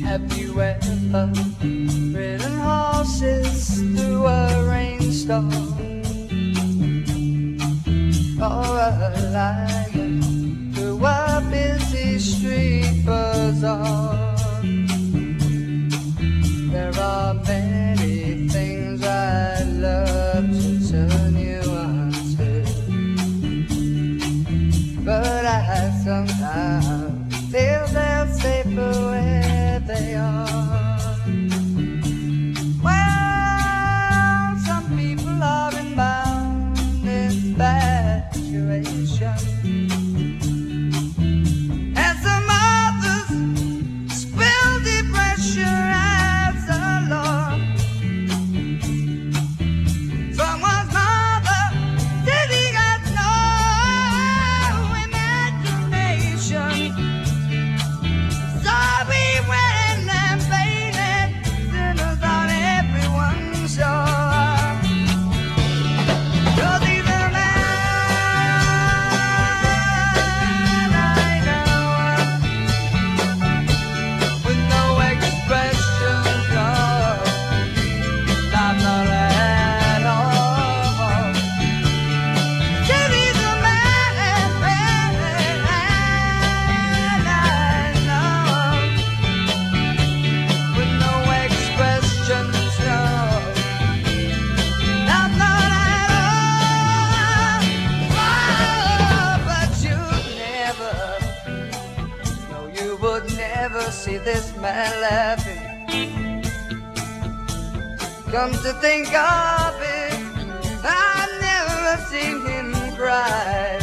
Have you ever ridden horses through a rainstorm, or a lion through a busy street bazaar? There are many things I'd love to turn you on to, but I sometimes feel they're safer where they are. Well, some people are inbound infatuation, and some others spill depression as a law. Someone's mother didn't got no imagination. Sorry when I'm painted sinners on everyone's shore. 'Cause he's a man I know, with no expression, no, not at all. 'Cause he's a man I know, with no expressions, no, not at all. Oh, but you'd never, no, you would never see this man laughing. Come to think of it, I've never seen him cry.